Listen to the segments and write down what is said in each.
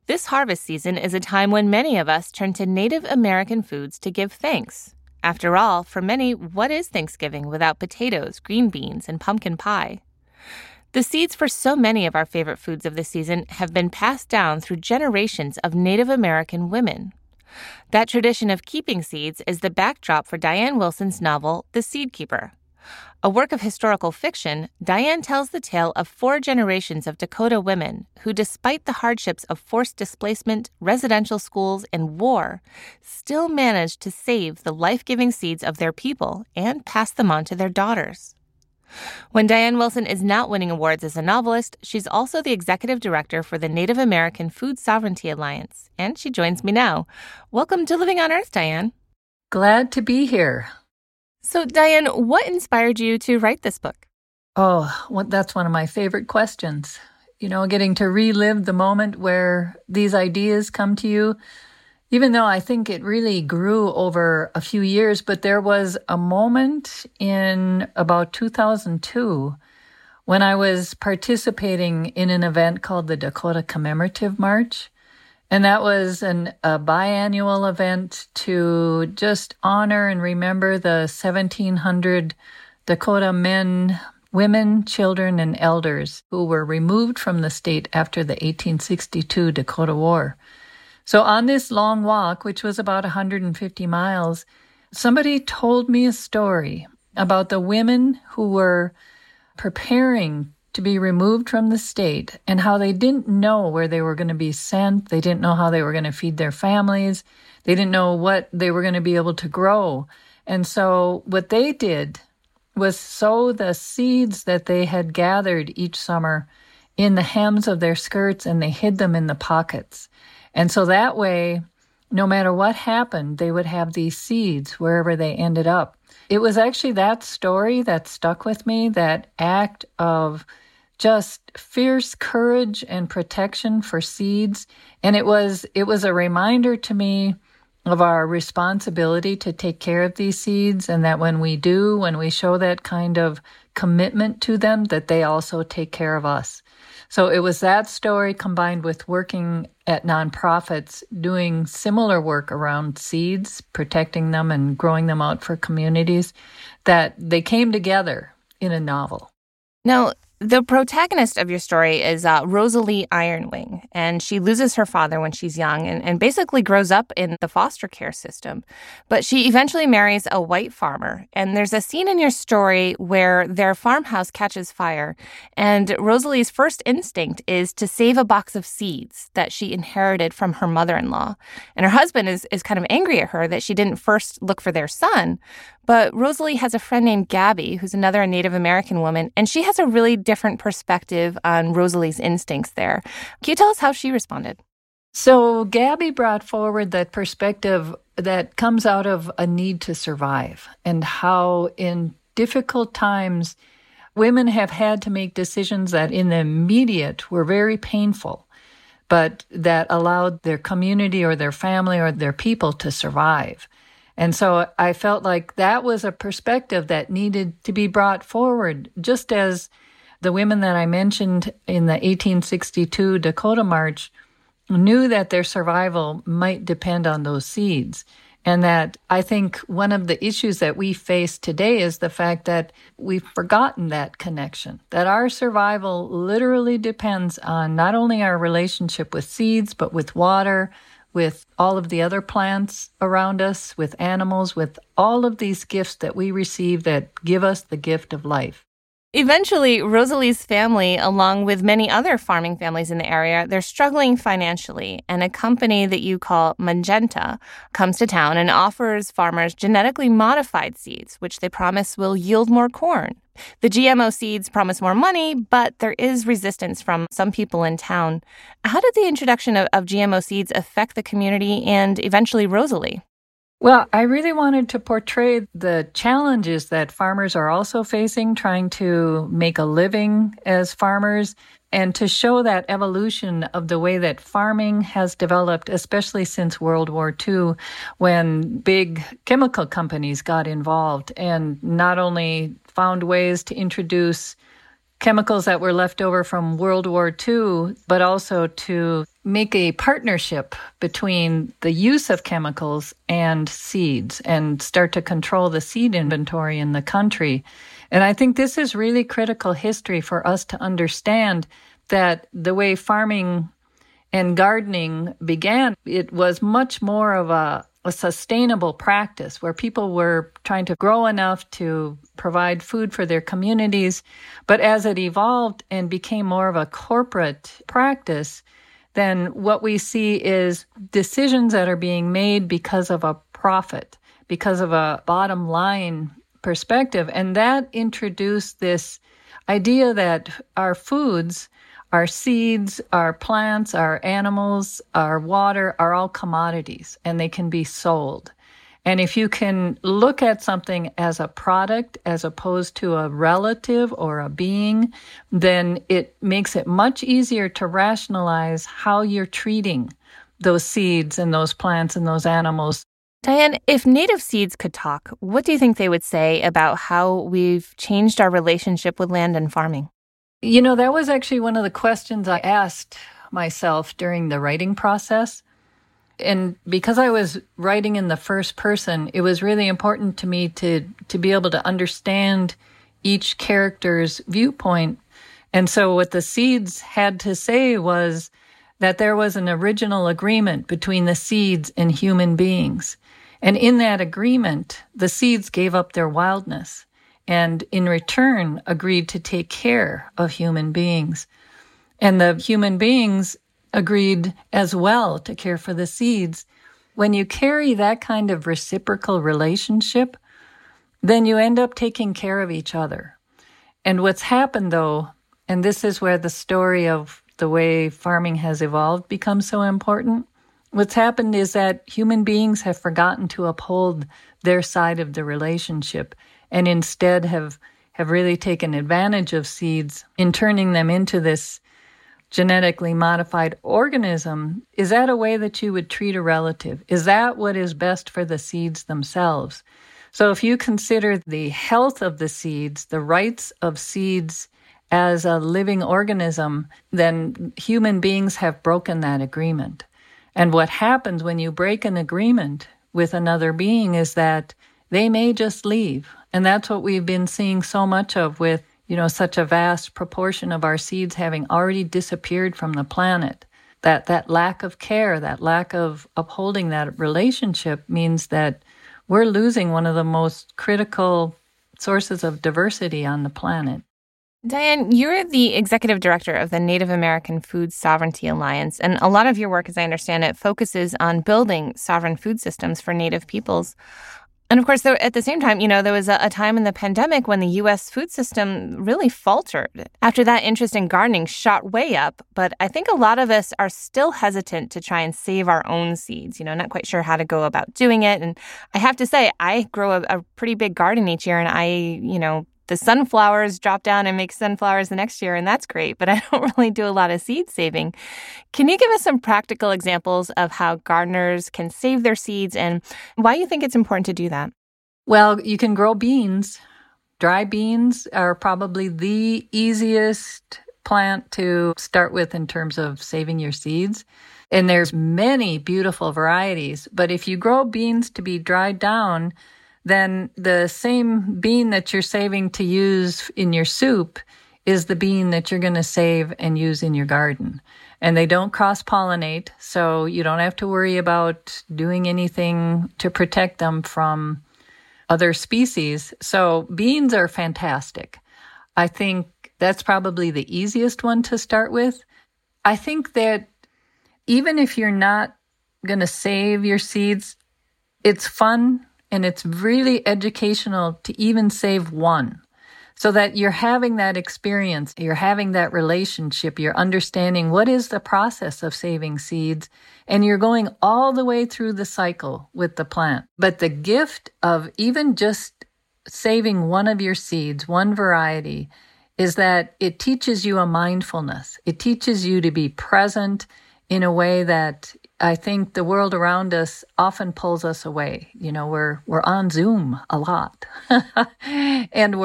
This harvest season is a time when many of us turn to Native American foods to give thanks. After all, for many, what is Thanksgiving without potatoes, green beans, and pumpkin pie? The seeds for so many of our favorite foods of the season have been passed down through generations of Native American women. That tradition of keeping seeds is the backdrop for Diane Wilson's novel, The Seed Keeper. A work of historical fiction, Diane tells the tale of 4 generations of Dakota women who, despite the hardships of forced displacement, residential schools, and war, still managed to save the life-giving seeds of their people and pass them on to their daughters. When Diane Wilson is not winning awards as a novelist, she's also the executive director for the Native American Food Sovereignty Alliance, and she joins me now. Welcome to Living on Earth, Diane. Glad to be here. So, Diane, what inspired you to write this book? That's one of my favorite questions. Getting to relive the moment where these ideas come to you, even though I think it really grew over a few years, but there was a moment in about 2002 when I was participating in an event called the Dakota Commemorative March. And that was a biannual event to just honor and remember the 1,700 Dakota men, women, children, and elders who were removed from the state after the 1862 Dakota War. So on this long walk, which was about 150 miles, somebody told me a story about the women who were preparing to be removed from the state and how they didn't know where they were going to be sent. They didn't know how they were going to feed their families. They didn't know what they were going to be able to grow. And so what they did was sow the seeds that they had gathered each summer in the hems of their skirts, and they hid them in the pockets. And so that way, no matter what happened, they would have these seeds wherever they ended up. It was actually that story that stuck with me, that act of just fierce courage and protection for seeds. And it was a reminder to me of our responsibility to take care of these seeds, and that when we show that kind of commitment to them, that they also take care of us. So it was that story combined with working at nonprofits, doing similar work around seeds, protecting them and growing them out for communities, that they came together in a novel. Now, the protagonist of your story is Rosalie Ironwing, and she loses her father when she's young and basically grows up in the foster care system. But she eventually marries a white farmer, and there's a scene in your story where their farmhouse catches fire, and Rosalie's first instinct is to save a box of seeds that she inherited from her mother-in-law. And her husband is kind of angry at her that she didn't first look for their son. But Rosalie has a friend named Gabby, who's another Native American woman, and she has a really different perspective on Rosalie's instincts there. Can you tell us how she responded? So Gabby brought forward that perspective that comes out of a need to survive, and how in difficult times women have had to make decisions that in the immediate were very painful, but that allowed their community or their family or their people to survive. And so I felt like that was a perspective that needed to be brought forward, just as the women that I mentioned in the 1862 Dakota March knew that their survival might depend on those seeds. And that I think one of the issues that we face today is the fact that we've forgotten that connection, that our survival literally depends on not only our relationship with seeds, but with water, with all of the other plants around us, with animals, with all of these gifts that we receive that give us the gift of life. Eventually, Rosalie's family, along with many other farming families in the area, they're struggling financially, and a company that you call Magenta comes to town and offers farmers genetically modified seeds, which they promise will yield more corn. The GMO seeds promise more money, but there is resistance from some people in town. How did the introduction of GMO seeds affect the community and eventually Rosalie? Well, I really wanted to portray the challenges that farmers are also facing, trying to make a living as farmers, and to show that evolution of the way that farming has developed, especially since World War II, when big chemical companies got involved and not only found ways to introduce chemicals that were left over from World War II, but also to make a partnership between the use of chemicals and seeds and start to control the seed inventory in the country. And I think this is really critical history for us to understand that the way farming and gardening began, it was much more of a sustainable practice where people were trying to grow enough to provide food for their communities. But as it evolved and became more of a corporate practice, then what we see is decisions that are being made because of a profit, because of a bottom line perspective. And that introduced this idea that our foods, our seeds, our plants, our animals, our water are all commodities and they can be sold. And if you can look at something as a product as opposed to a relative or a being, then it makes it much easier to rationalize how you're treating those seeds and those plants and those animals. Diane, if native seeds could talk, what do you think they would say about how we've changed our relationship with land and farming? You know, that was actually one of the questions I asked myself during the writing process. And because I was writing in the first person, it was really important to me to be able to understand each character's viewpoint. And so what the seeds had to say was that there was an original agreement between the seeds and human beings. And in that agreement, the seeds gave up their wildness and in return agreed to take care of human beings. And the human beings agreed as well to care for the seeds. When you carry that kind of reciprocal relationship, then you end up taking care of each other. And what's happened, though, and this is where the story of the way farming has evolved becomes so important, what's happened is that human beings have forgotten to uphold their side of the relationship and instead have really taken advantage of seeds in turning them into this genetically modified organism. Is that a way that you would treat a relative? Is that what is best for the seeds themselves? So if you consider the health of the seeds, the rights of seeds as a living organism, then human beings have broken that agreement. And what happens when you break an agreement with another being is that they may just leave. And that's what we've been seeing so much of with such a vast proportion of our seeds having already disappeared from the planet. That lack of care, that lack of upholding that relationship means that we're losing one of the most critical sources of diversity on the planet. Diane, you're the executive director of the Native American Food Sovereignty Alliance, and a lot of your work, as I understand it, focuses on building sovereign food systems for Native peoples. And of course, at the same time, there was a time in the pandemic when the U.S. food system really faltered. After that, interest in gardening shot way up. But I think a lot of us are still hesitant to try and save our own seeds, not quite sure how to go about doing it. And I have to say, I grow a pretty big garden each year, and the sunflowers drop down and make sunflowers the next year, and that's great, but I don't really do a lot of seed saving. Can you give us some practical examples of how gardeners can save their seeds and why you think it's important to do that? Well, you can grow beans. Dry beans are probably the easiest plant to start with in terms of saving your seeds. And there's many beautiful varieties, but if you grow beans to be dried down, then the same bean that you're saving to use in your soup is the bean that you're going to save and use in your garden. And they don't cross-pollinate, so you don't have to worry about doing anything to protect them from other species. So beans are fantastic. I think that's probably the easiest one to start with. I think that even if you're not going to save your seeds, it's fun and it's really educational to even save one, so that you're having that experience, you're having that relationship, you're understanding what is the process of saving seeds, and you're going all the way through the cycle with the plant. But the gift of even just saving one of your seeds, one variety, is that it teaches you a mindfulness. It teaches you to be present in a way that I think the world around us often pulls us away. You know, we're on Zoom a lot. And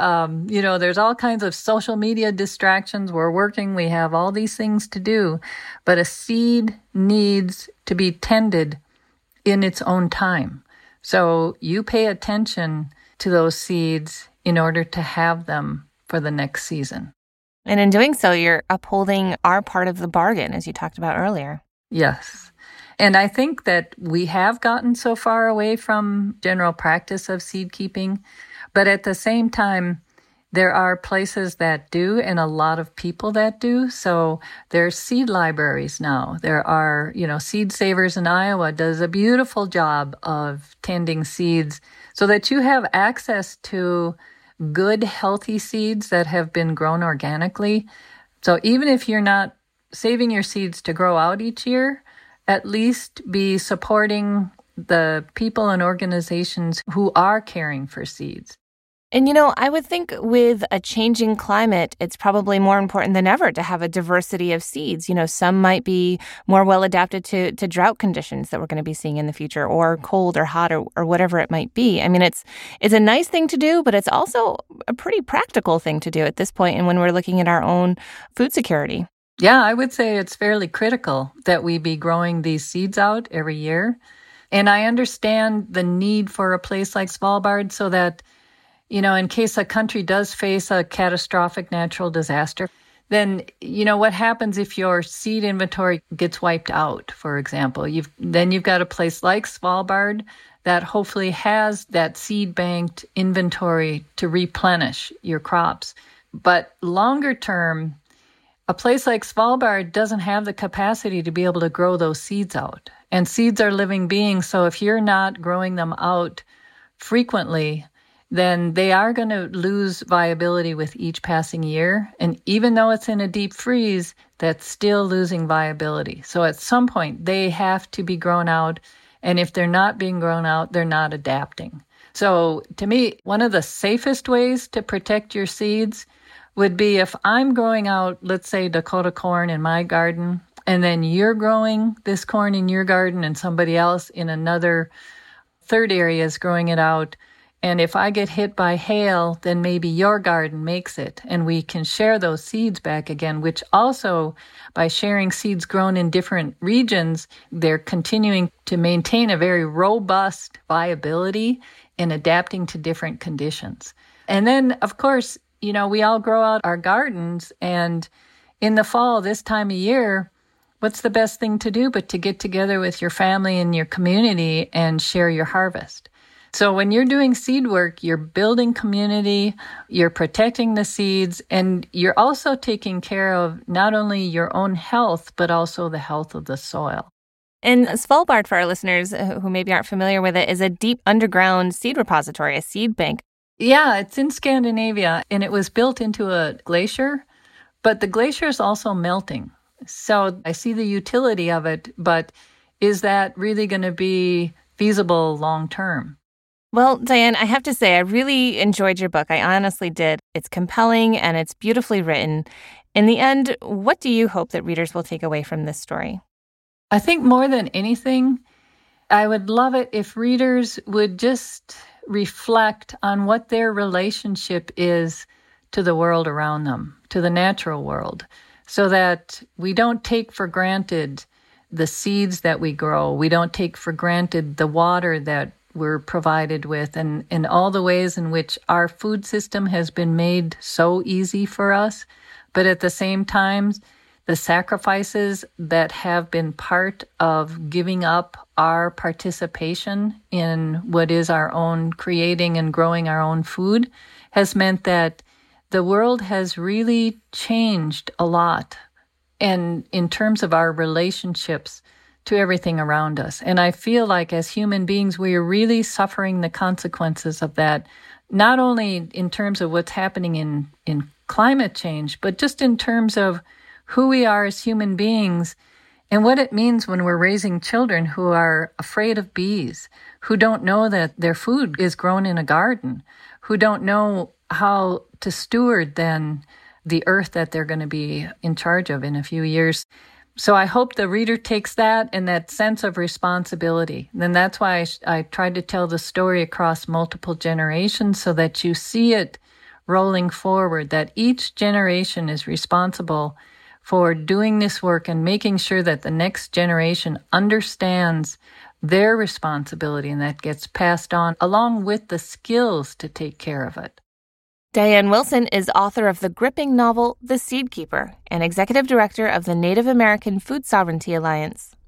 there's all kinds of social media distractions. We're working, we have all these things to do, but a seed needs to be tended in its own time. So you pay attention to those seeds in order to have them for the next season. And in doing so, you're upholding our part of the bargain, as you talked about earlier. Yes. And I think that we have gotten so far away from general practice of seed keeping, but at the same time, there are places that do and a lot of people that do. So there's seed libraries now. There are, Seed Savers in Iowa does a beautiful job of tending seeds so that you have access to good, healthy seeds that have been grown organically. So even if you're not saving your seeds to grow out each year, at least be supporting the people and organizations who are caring for seeds. And, I would think with a changing climate, it's probably more important than ever to have a diversity of seeds. Some might be more well adapted to drought conditions that we're going to be seeing in the future, or cold or hot or whatever it might be. I mean, it's a nice thing to do, but it's also a pretty practical thing to do at this point and when we're looking at our own food security. Yeah, I would say it's fairly critical that we be growing these seeds out every year. And I understand the need for a place like Svalbard so that in case a country does face a catastrophic natural disaster, then, what happens if your seed inventory gets wiped out, for example? You've got a place like Svalbard that hopefully has that seed banked inventory to replenish your crops. But longer term, a place like Svalbard doesn't have the capacity to be able to grow those seeds out. And seeds are living beings, so if you're not growing them out frequently, then they are going to lose viability with each passing year. And even though it's in a deep freeze, that's still losing viability. So at some point, they have to be grown out. And if they're not being grown out, they're not adapting. So to me, one of the safest ways to protect your seeds would be if I'm growing out, let's say, Dakota corn in my garden, and then you're growing this corn in your garden and somebody else in another third area is growing it out. And if I get hit by hail, then maybe your garden makes it and we can share those seeds back again, which also by sharing seeds grown in different regions, they're continuing to maintain a very robust viability in adapting to different conditions. And then, of course, we all grow out our gardens, and in the fall, this time of year, what's the best thing to do but to get together with your family and your community and share your harvest? So when you're doing seed work, you're building community, you're protecting the seeds, and you're also taking care of not only your own health, but also the health of the soil. And Svalbard, for our listeners who maybe aren't familiar with it, is a deep underground seed repository, a seed bank. Yeah, it's in Scandinavia, and it was built into a glacier, but the glacier is also melting. So I see the utility of it, but is that really going to be feasible long term? Well, Diane, I have to say, I really enjoyed your book. I honestly did. It's compelling and it's beautifully written. In the end, what do you hope that readers will take away from this story? I think more than anything, I would love it if readers would just reflect on what their relationship is to the world around them, to the natural world, so that we don't take for granted the seeds that we grow. We don't take for granted the water that we're provided with and all the ways in which our food system has been made so easy for us. But at the same time, the sacrifices that have been part of giving up our participation in what is our own creating and growing our own food has meant that the world has really changed a lot. And in terms of our relationships to everything around us. And I feel like as human beings, we are really suffering the consequences of that, not only in terms of what's happening in climate change, but just in terms of who we are as human beings and what it means when we're raising children who are afraid of bees, who don't know that their food is grown in a garden, who don't know how to steward then the earth that they're going to be in charge of in a few years. So I hope the reader takes that and that sense of responsibility. And that's why I tried to tell the story across multiple generations so that you see it rolling forward, that each generation is responsible for doing this work and making sure that the next generation understands their responsibility and that gets passed on along with the skills to take care of it. Diane Wilson is author of the gripping novel The Seed Keeper and executive director of the Native American Food Sovereignty Alliance.